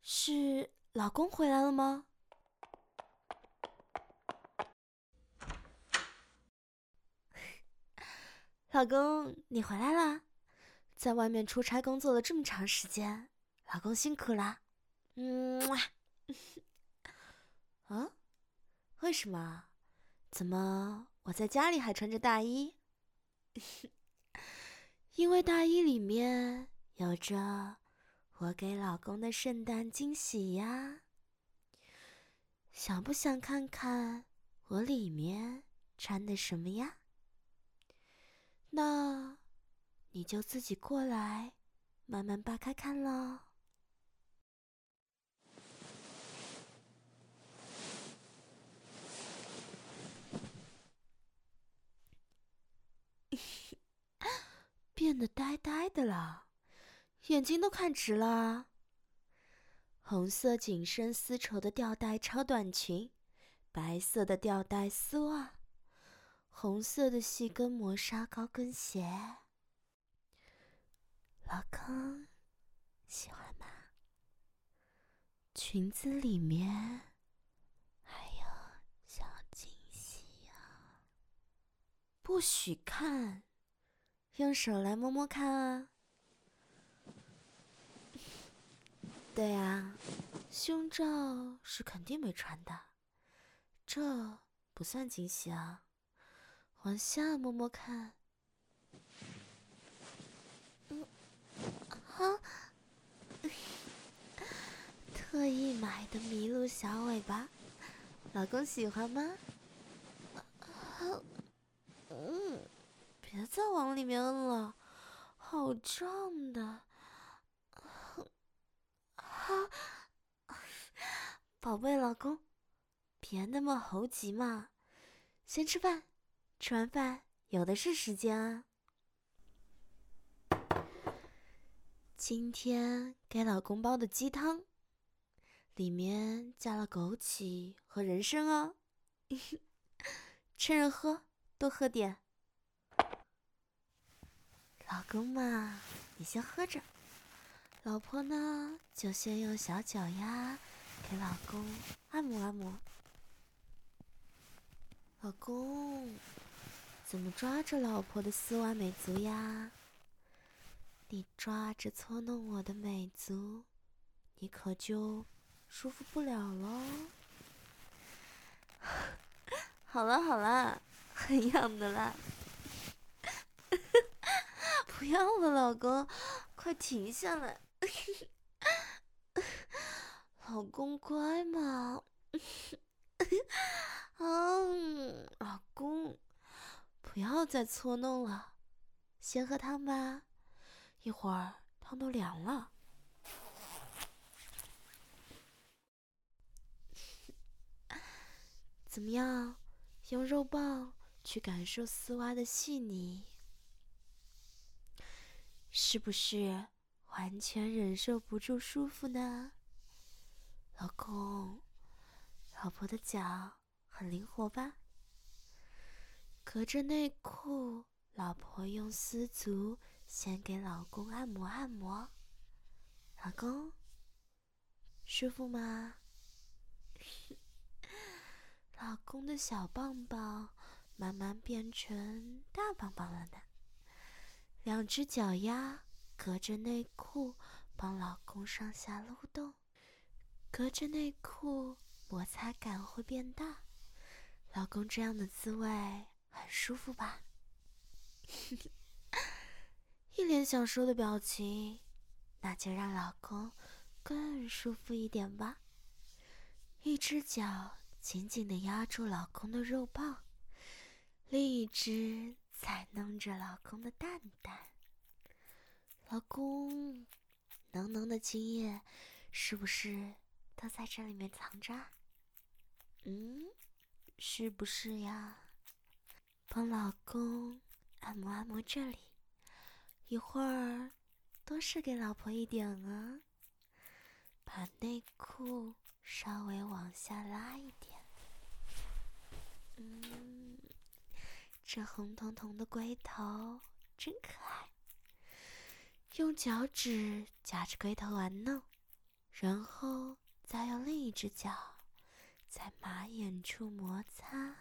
是老公回来了吗？老公，你回来啦！在外面出差工作了这么长时间，老公辛苦啦。啊？为什么？怎么我在家里还穿着大衣？因为大衣里面有着我给老公的圣诞惊喜呀。想不想看看我里面穿的什么呀？那你就自己过来，慢慢扒开看咯。变得呆呆的了，眼睛都看直了。红色紧身丝绸的吊带超短裙，白色的吊带丝袜，红色的细跟磨砂高跟鞋。老公，喜欢吗？裙子里面还有小惊喜啊！不许看，用手来摸摸看啊。对啊，胸罩是肯定没穿的，这不算惊喜啊。往下摸摸看。特意买的麋鹿小尾巴，老公喜欢吗？别再往里面摁了，好胀的。宝贝老公，别那么猴急嘛，先吃饭，吃完饭有的是时间啊。今天给老公煲的鸡汤，里面加了枸杞和人参哦。趁热喝，多喝点。老公嘛，你先喝着，老婆呢就先用小脚丫给老公按摩按摩。老公，怎么抓着老婆的丝袜美足呀？你抓着搓弄我的美足，你可就舒服不了喽。好了好了，很痒的啦。不要了，老公，快停下来。老公乖嘛。老公，不要再搓弄了，先喝汤吧，一会儿汤都凉了。怎么样？用肉棒去感受丝袜的细腻，是不是完全忍受不住舒服呢？老公，老婆的脚很灵活吧？隔着内裤，老婆用丝足先给老公按摩按摩。老公，舒服吗？老公的小棒棒慢慢变成大棒棒了呢。两只脚丫隔着内裤帮老公上下撸动，隔着内裤摩擦感会变大。老公这样的滋味很舒服吧？一脸享受的表情，那就让老公更舒服一点吧。一只脚紧紧地压住老公的肉棒，另一只才弄着老公的蛋蛋。老公，浓浓的精液是不是都在这里面藏着？是不是呀？帮老公按摩按摩这里，一会儿多试给老婆一点啊。把内裤稍微往下拉一点。这红彤彤的龟头真可爱。用脚趾夹着龟头玩弄， 然后再用另一只脚在马眼处摩擦。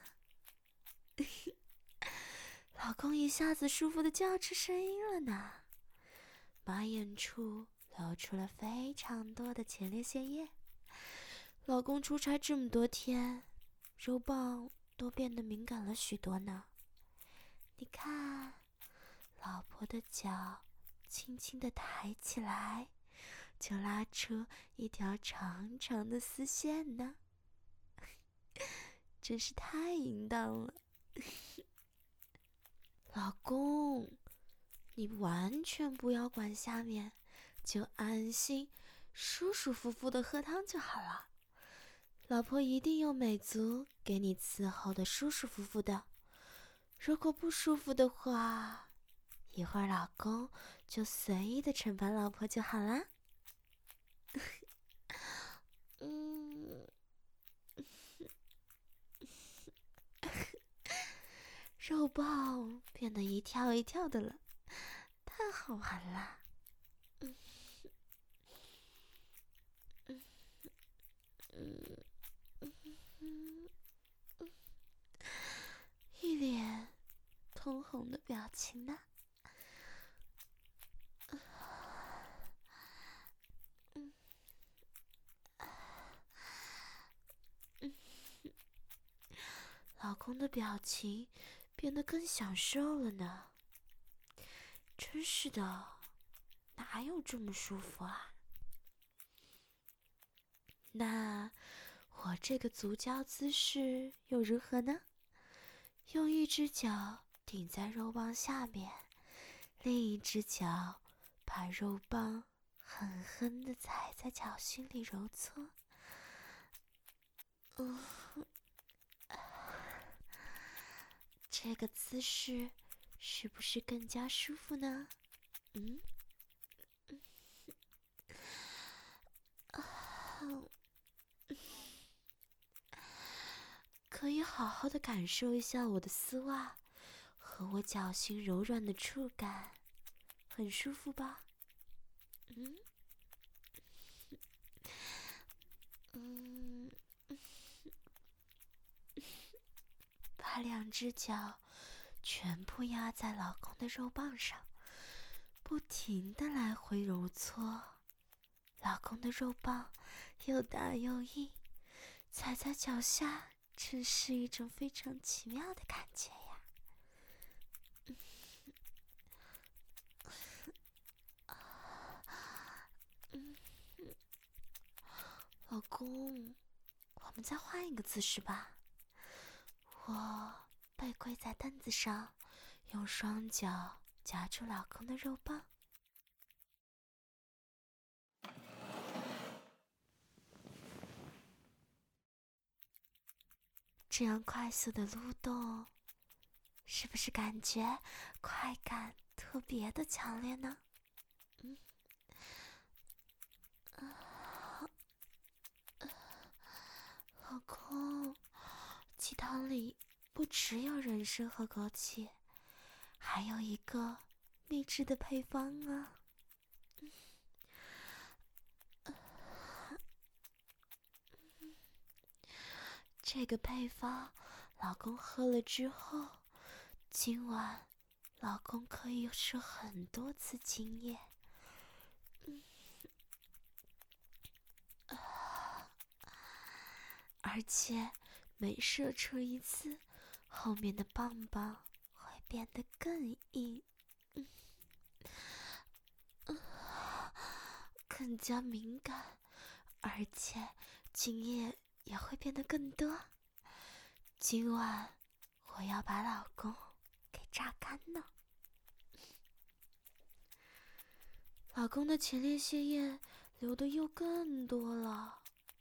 老公一下子舒服的叫出声音了呢，马眼处流出了非常多的前列腺液。老公出差这么多天，肉棒都变得敏感了许多呢。你看，老婆的脚轻轻地抬起来，就拉出一条长长的丝线呢，真是太淫荡了。老公，你完全不要管下面，就安心舒舒服服的喝汤就好了。老婆一定用美足给你伺候的舒舒服服的。如果不舒服的话，一会儿老公就随意的惩罚老婆就好啦。肉棒变得一跳一跳的了，太好玩了。一脸通红的表情呢。老公的表情变得更享受了呢。真是的，哪有这么舒服啊？那我这个足交姿势又如何呢？用一只脚顶在肉棒下面，另一只脚把肉棒狠狠地踩在脚心里揉搓。这个姿势是不是更加舒服呢？可以好好的感受一下我的丝袜和我脚心柔软的触感，很舒服吧？把两只脚全部压在老公的肉棒上，不停地来回揉搓。老公的肉棒又大又硬，踩在脚下真是一种非常奇妙的感觉呀。老公，我们再换一个姿势吧。我背跪在凳子上，用双脚夹住老公的肉棒。这样快速的撸动，是不是感觉快感特别的强烈呢？老公，鸡汤里不只有人参和枸杞，还有一个秘制的配方啊。这个配方，老公喝了之后，今晚老公可以射很多次精液。而且每射出一次，后面的棒棒会变得更硬，更加敏感，而且精液也会变得更多。今晚我要把老公给榨干呢。老公的前列腺液流的又更多了，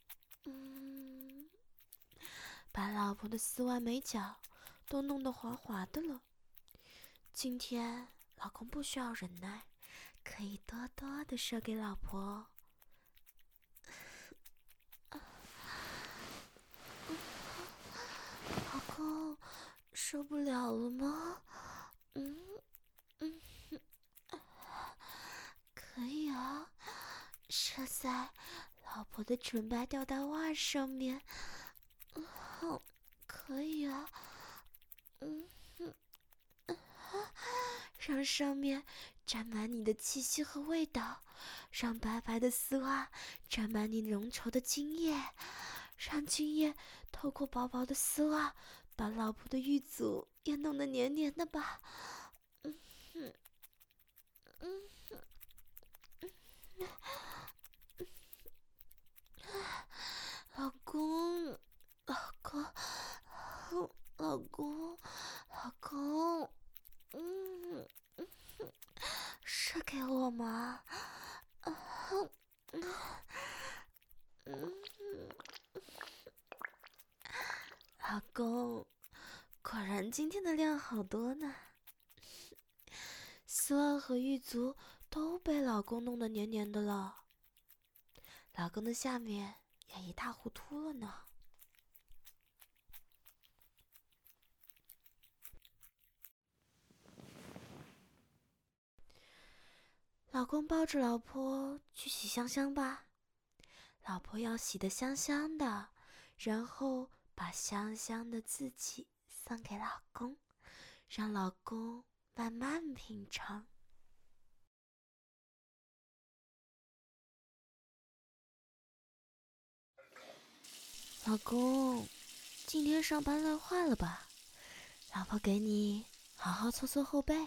把老婆的丝袜美脚都弄得滑滑的了。今天老公不需要忍耐，可以多多的射给老婆哦。老公，受不了了吗？可以啊，射在老老婆的纯白吊带袜上面，可以啊，让上面沾满你的气息和味道，让白白的丝袜沾满你浓稠的精液，让精液透过薄薄的丝袜，把老婆的玉足也弄得黏黏的吧。老公，老公，老公，老公，射给我嘛！老公，果然今天的量好多呢。丝袜和玉足都被老公弄得黏黏的了，老公的下面也一塌糊涂了呢。老公抱着老婆去洗香香吧，老婆要洗得香香的，然后把香香的自己送给老公，让老公慢慢品尝。老公，今天上班累坏了吧？老婆给你好好搓搓后背。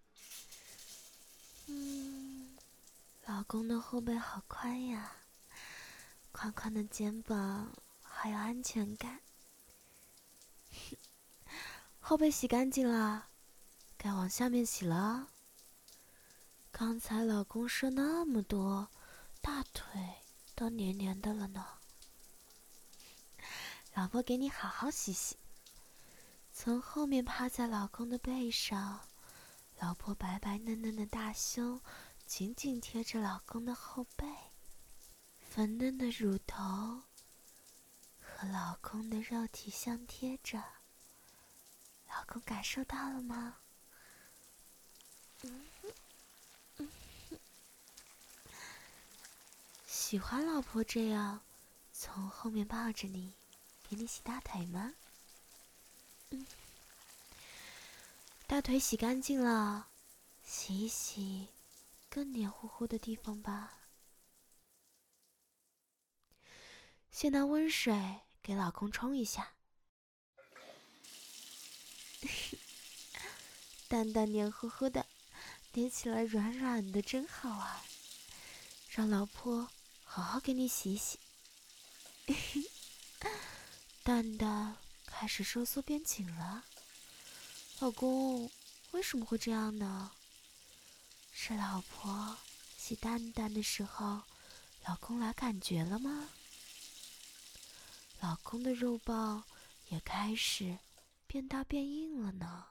老公的后背好宽呀，宽宽的肩膀，好有安全感。后背洗干净了，该往下面洗了。刚才老公说那么多，大腿都黏黏的了呢。老婆给你好好洗洗。从后面趴在老公的背上，老婆白白嫩嫩的大胸紧紧贴着老公的后背，粉嫩的乳头和老公的肉体相贴着。老公感受到了吗？喜欢老婆这样从后面抱着你，给你洗大腿吗？大腿洗干净了，洗一洗更黏糊糊的地方吧。先拿温水给老公冲一下，蛋蛋黏糊糊的，捏起来软软的，真好玩。让老婆好好给你洗洗。蛋蛋开始收缩变紧了。老公，为什么会这样呢？是老婆洗蛋蛋的时候，老公来感觉了吗？老公的肉棒也开始变大变硬了呢。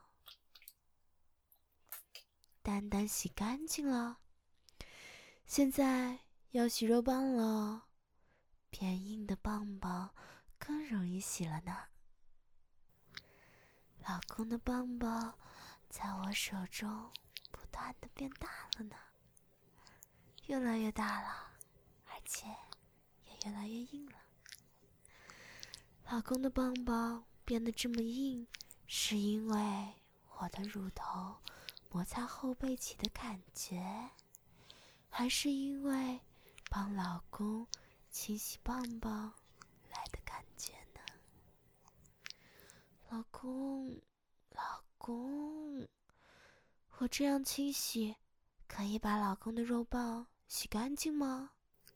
蛋蛋洗干净了，现在要洗肉棒了。变硬的棒棒更容易洗了呢。老公的棒棒在我手中不断的变大了呢，越来越大了，而且也越来越硬了。老公的棒棒变得这么硬，是因为我的乳头摩擦后背起的感觉，还是因为帮老公清洗棒棒来的感觉呢？老公，老公，我这样清洗可以把老公的肉棒洗干净吗？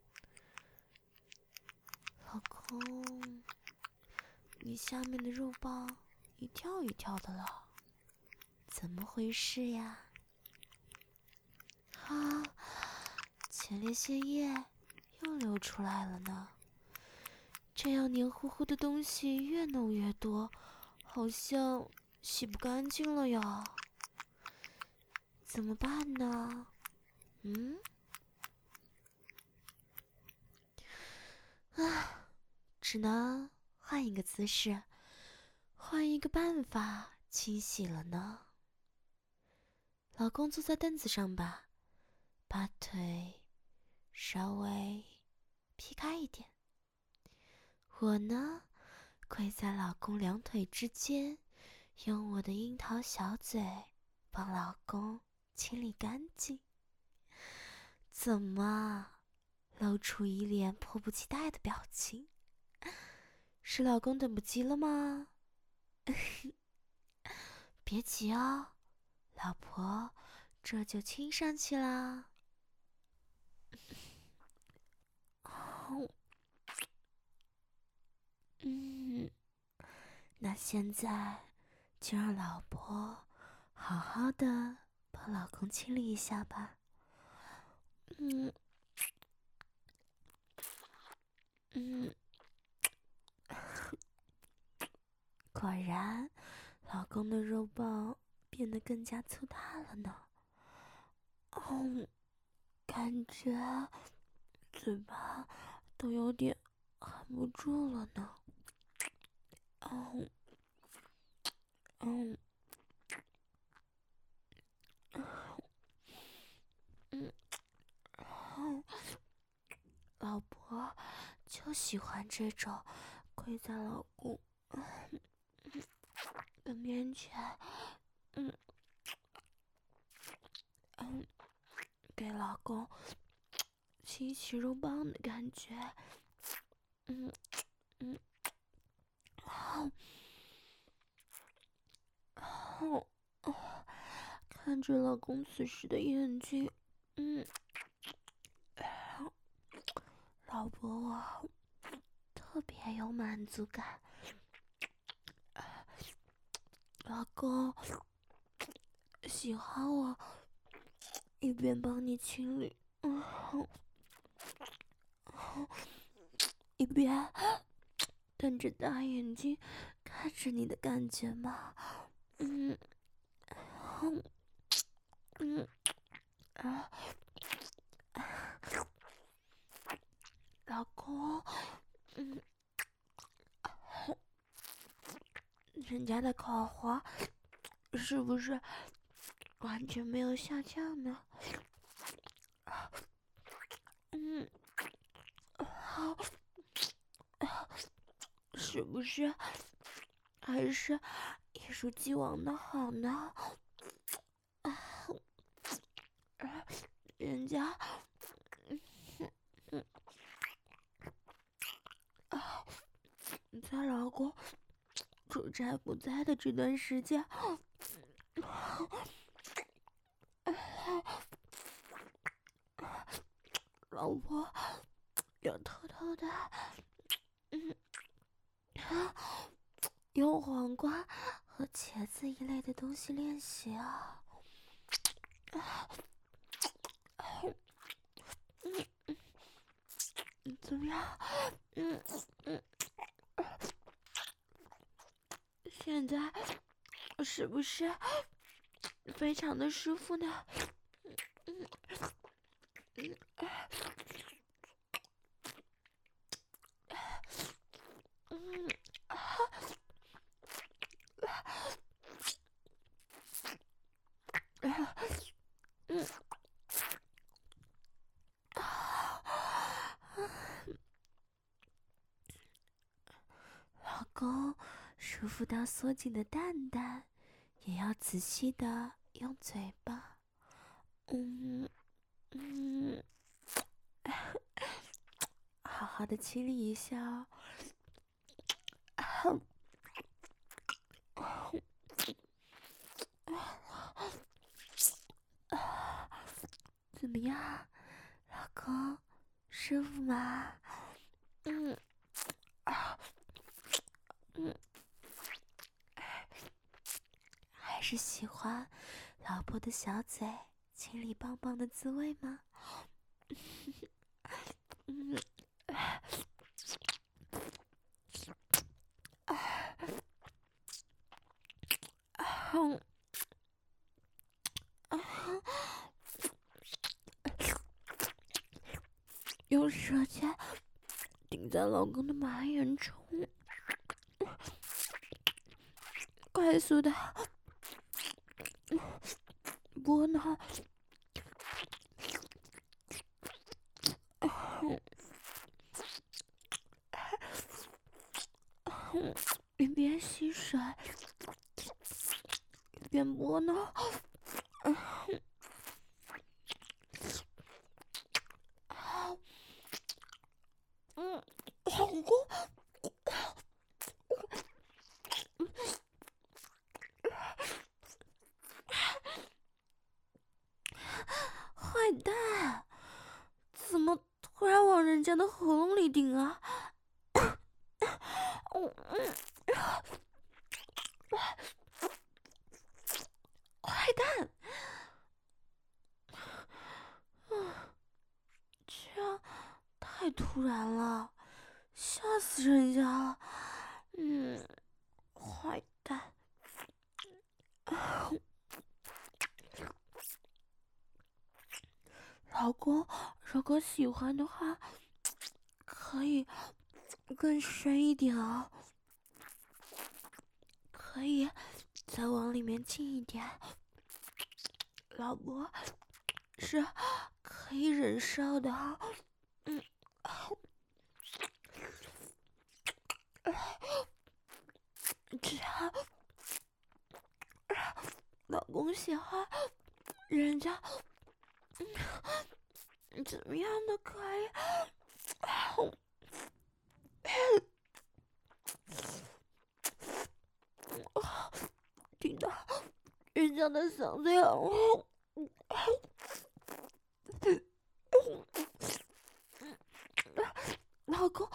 老公，你下面的肉棒一跳一跳的了，怎么回事呀？啊，前列腺液又流出来了呢。这样黏糊糊的东西越弄越多，好像洗不干净了呀。怎么办呢？只能换一个姿势，换一个办法清洗了呢。老公坐在凳子上吧，把腿稍微劈开一点。我呢，跪在老公两腿之间，用我的樱桃小嘴帮老公清理干净。怎么，露出一脸迫不及待的表情？是老公等不及了吗？别急哦，老婆，这就亲上去啦。那现在就让老婆好好的帮老公清理一下吧。果然，老公的肉棒变得更加粗大了呢。感觉嘴巴都有点含不住了呢。老婆就喜欢这种跪在老公的面前，给老公清洗肉棒的感觉。看着老公此时的眼睛，老婆我特别有满足感。老公喜欢我一边帮你清理，一边瞪着大眼睛看着你的感觉吗？老公，人家的口活是不是完全没有下降呢？是不是还是一如既往的好呢？人家在老公出差不在的这段时间，老婆要偷偷的用黄瓜和茄子一类的东西练习啊。怎么样？现在是不是非常的舒服呢？老公舒服到缩紧的蛋蛋，也要仔细的用嘴巴，好好的清理一下哦。怎么样，老公，舒服吗？还是喜欢老婆的小嘴清理棒棒的滋味吗？用舌尖顶在老公的马眼中，快速的拨弄， 边吸水一边拨弄。老公，坏蛋，怎么突然往人家的喉咙里顶啊？坏蛋！这样太突然了，吓死人家了。坏蛋。老公，如果喜欢的话，可以更深一点哦，可以再往里面进一点。老婆是可以忍受的哦。只要老公喜欢，人家怎么样都可以。听到人家的嗓子痒了。老公，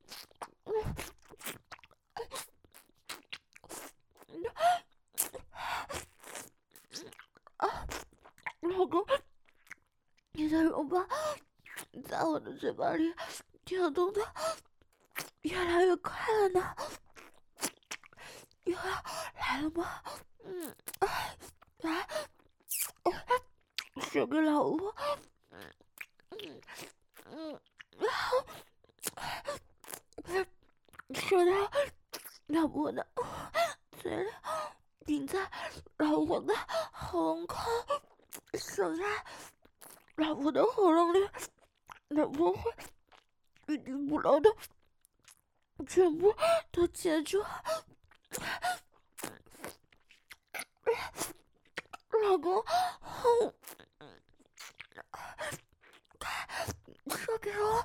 老公，你的肉棒在我的嘴巴里跳动的越来越快了呢，又要来了吗？来，说给老婆。说到老婆的嘴里，顶在老婆的喉咙口，手在老婆的喉咙里，老婆会一滴不漏的全部都接住。老公，说给我。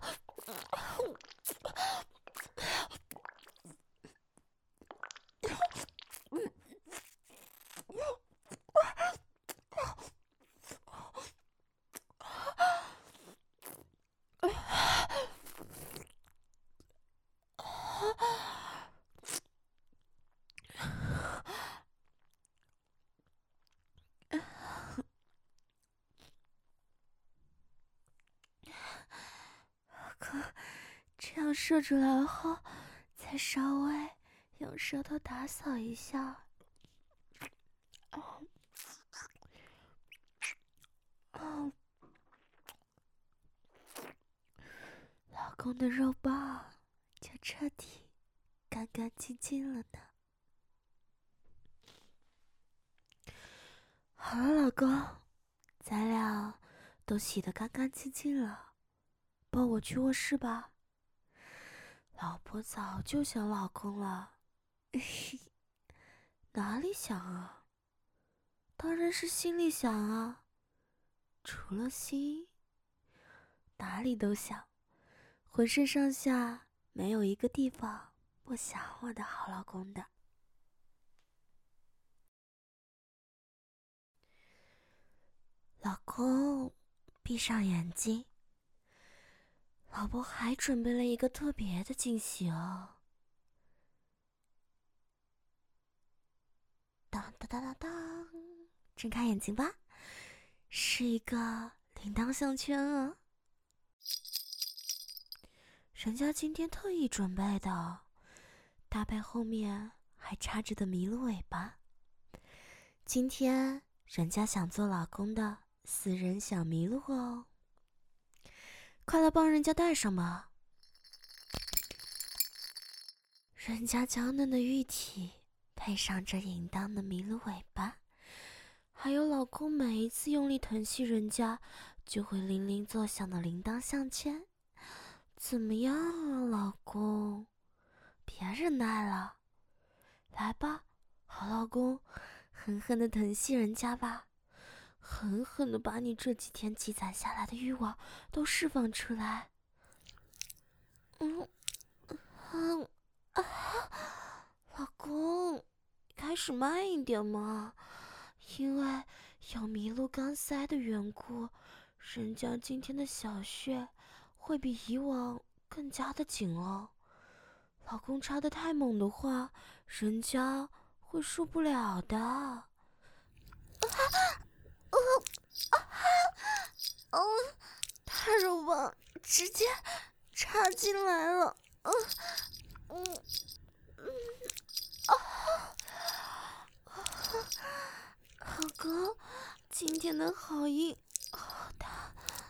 可这样射出来后，再稍微用舌头打扫一下。老公的肉棒就彻底干干净净了呢。好了，老公，咱俩都洗得干干净净了，抱我去卧室吧。老婆早就想老公了。哪里想啊？当然是心里想啊。除了心，哪里都想，浑身上下没有一个地方不想我的好老公的。老公，闭上眼睛，老婆还准备了一个特别的惊喜哦。当当当当当，睁开眼睛吧，是一个铃铛项圈啊，人家今天特意准备的，搭配后面还插着的麋鹿尾巴。今天人家想做老公的私人小麋鹿哦，快来帮人家戴上吧。人家娇嫩的玉体配上这淫荡的麋鹿尾巴，还有老公每一次用力疼惜人家就会铃铃作响的铃铛项圈，怎么样啊，老公？别忍耐了， 来吧，好老公，狠狠地疼惜人家吧，狠狠地把你这几天积攒下来的欲望都释放出来。老公，开始慢一点嘛，因为有麋鹿钢塞的缘故，人家今天的小穴会比以往更加的紧哦。老公插得太猛的话，人家会受不了的。太肉棒，直接插进来了。老公，今天的好硬，好大。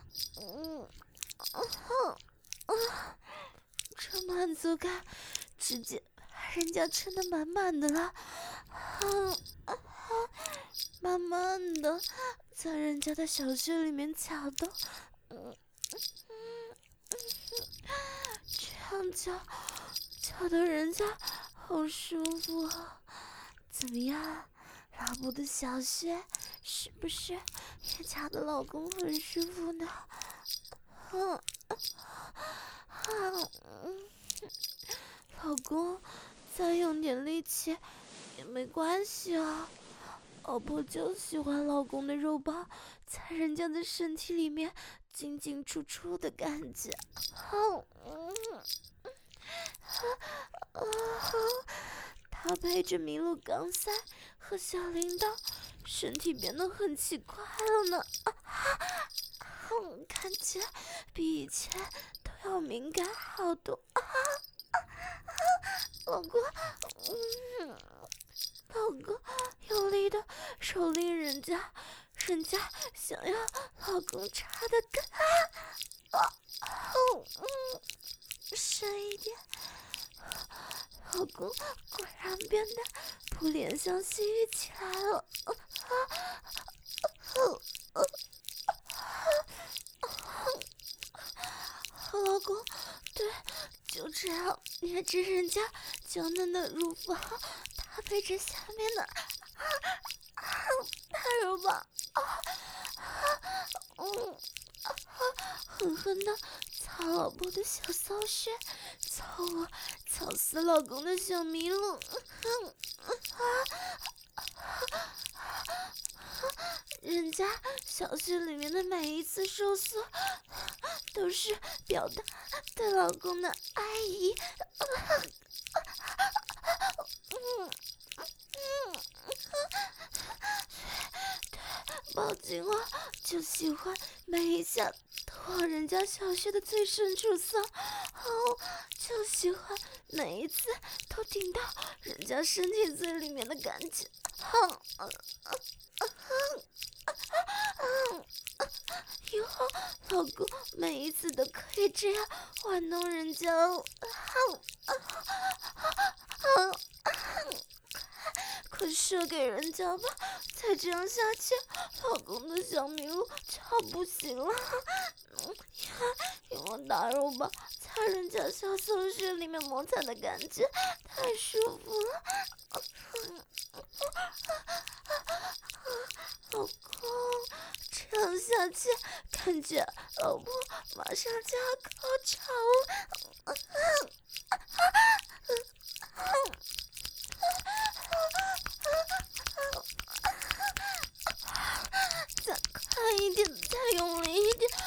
这满足感直接把人家撑得满满的了。慢慢的在人家的小穴里面搅动，这样搅得人家好舒服啊。怎么样，老婆的小穴是不是也搅得老公很舒服呢？老公，再用点力气也没关系啊。老婆就喜欢老公的肉棒在人家的身体里面进进出出的感觉。搭配着麋鹿钢塞和小铃铛，身体变得很奇怪了呢。感觉比以前都要敏感好多。老公，老公用力的蹂躏人家想要老公插的更深一点。老公果然变得不怜香惜玉起来了。老公，对，就这样捏着人家娇嫩的乳房，搭配着下面的太肉棒，狠狠的操老婆的小骚穴，操死老公的小麋鹿。人家小穴里面的每一次收缩，都是表达对老公的爱意。宝金啊，就喜欢每一下都往人家小穴的最深处送，就喜欢每一次都顶到人家身体最里面的感觉。以后老公每一次都可以这样玩弄人家哦。快射给人家吧，再这样下去，老公的小麋鹿就要不行了。用大肉棒在人家小松穴里面摩擦的感觉太舒服了。老公，这样下去，感觉老婆马上就要高潮了。再快一点，再用力一点，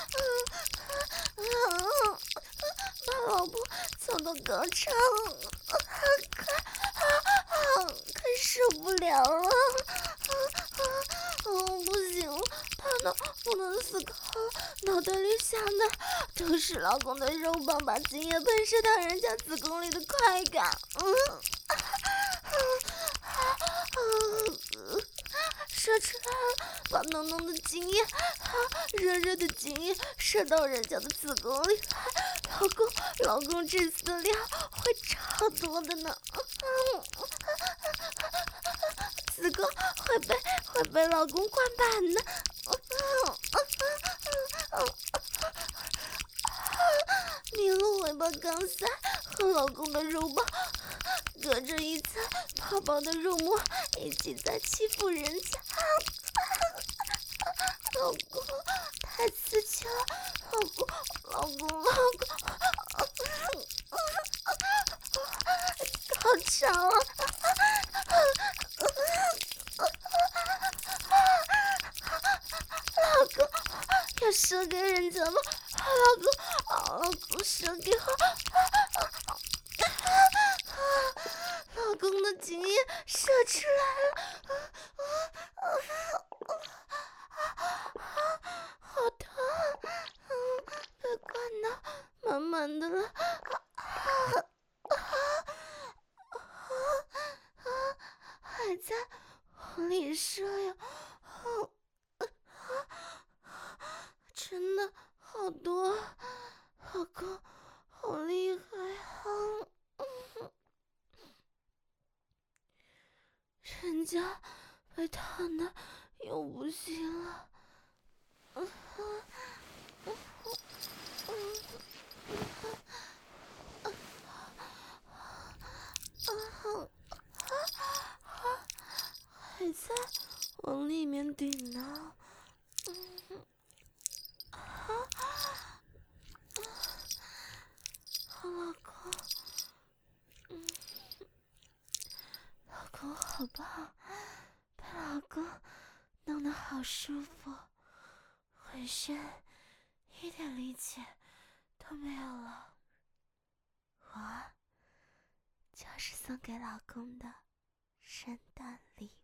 把老婆操到高潮，快受不了了。不行了，大脑不能思考了，脑袋里想的都是老公的肉棒把精液喷射到人家子宫里的快感。射出来了，把浓浓的精液，热热的精液射到人家的子宫里来，老公这次的量会超多的呢。子宫会被老公灌满的。麋鹿尾巴钢塞和老公的肉棒隔着一层薄薄的肉膜，一起在欺负人家。老公，太刺激了！老公，好长啊！老公，要射给人家吗？老公，射给我！老公的精液射出来了！好疼！别管它，慢慢的了。还在往里射呀！真的好多，老公好厉害啊！人家被烫的又不行了。还在往里面顶呢。好，老公，老公好棒，被老公弄得好舒服，浑身一点力气都没有了。我就是送给老公的圣诞礼